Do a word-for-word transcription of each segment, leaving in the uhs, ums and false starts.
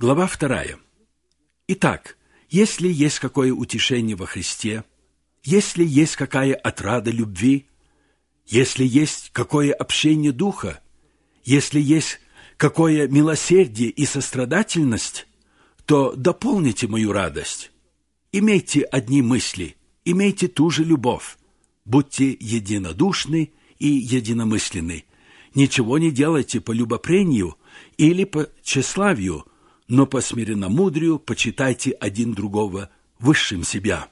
Глава вторая. Итак, если есть какое утешение во Христе, если есть какая отрада любви, если есть какое общение Духа, если есть какое милосердие и сострадательность, то дополните мою радость. Имейте одни мысли, имейте ту же любовь, будьте единодушны и единомысленны. Ничего не делайте по любопрению или по тщеславию, но по смиренномудрию почитайте один другого высшим себя.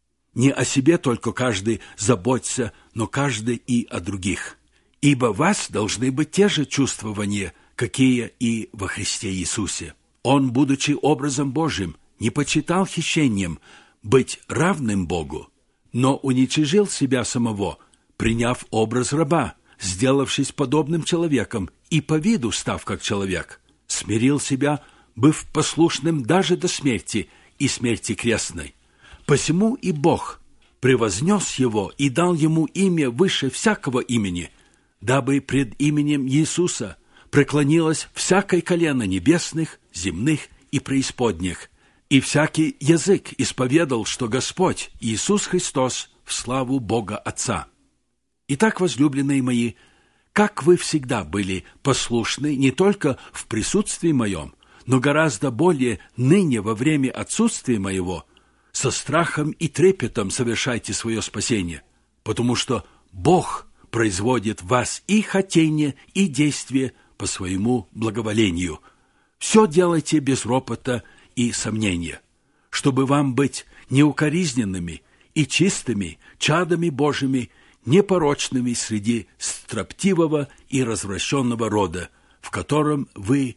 Не о себе только каждый заботится, но каждый и о других. Ибо в вас должны быть те же чувствования, какие и во Христе Иисусе. Он, будучи образом Божьим, не почитал хищением быть равным Богу, но уничижил себя самого, приняв образ раба, сделавшись подобным человеком и по виду став как человек, смирил себя, быв послушным даже до смерти и смерти крестной. Посему и Бог превознес его и дал ему имя выше всякого имени, дабы пред именем Иисуса преклонилось всякое колено небесных, земных и преисподних, и всякий язык исповедал, что Господь Иисус Христос в славу Бога Отца. Итак, возлюбленные мои, как вы всегда были послушны не только в присутствии моем, но гораздо более ныне во время отсутствия моего, со страхом и трепетом совершайте свое спасение, потому что Бог производит в вас и хотение, и действие по своему благоволению. Все делайте без ропота и сомнения, чтобы вам быть неукоризненными и чистыми чадами Божьими, непорочными среди строптивого и развращенного рода, в котором вы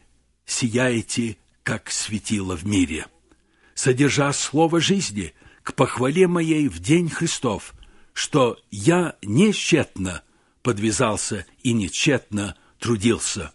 сияете, как светило в мире, содержа слово жизни к похвале моей в день Христов, что я не тщетно подвязался и не тщетно трудился.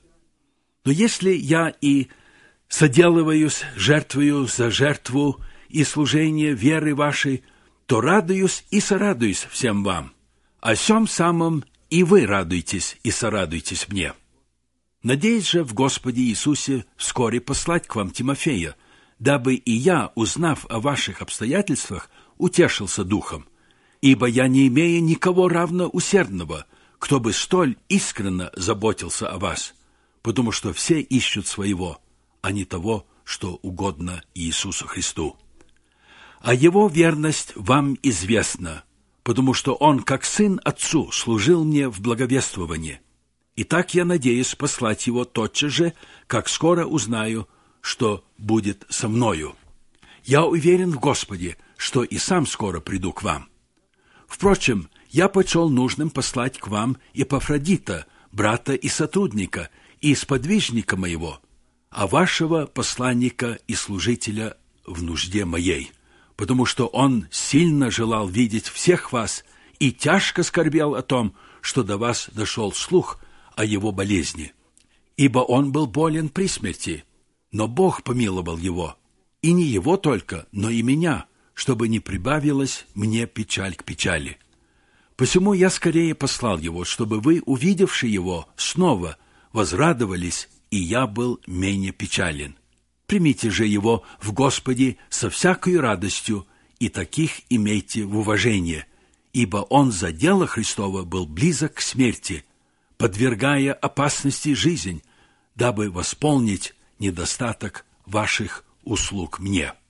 Но если я и соделываюсь жертвою за жертву и служение веры вашей, то радуюсь и сорадуюсь всем вам. О сем самом и вы радуйтесь и сорадуйтесь мне. Надеюсь же в Господе Иисусе вскоре послать к вам Тимофея, дабы и я, узнав о ваших обстоятельствах, утешился духом, ибо я не имею никого равно усердного, кто бы столь искренно заботился о вас, потому что все ищут своего, а не того, что угодно Иисусу Христу. А его верность вам известна, потому что он, как сын отцу, служил мне в благовествовании. И так я надеюсь послать его тотчас же, как скоро узнаю, что будет со мною. Я уверен в Господе, что и сам скоро приду к вам. Впрочем, я почел нужным послать к вам Эпафродита, брата и сотрудника, и сподвижника моего, а вашего посланника и служителя в нужде моей, потому что он сильно желал видеть всех вас и тяжко скорбел о том, что до вас дошел слух о его болезни. Ибо он был болен при смерти, но Бог помиловал его, и не его только, но и меня, чтобы не прибавилась мне печаль к печали. Посему я скорее послал его, чтобы вы, увидевши его, снова возрадовались, и я был менее печален. Примите же его в Господе со всякою радостью, и таких имейте в уважении, ибо он за дело Христово был близок к смерти, подвергая опасности жизнь, дабы восполнить недостаток ваших услуг мне».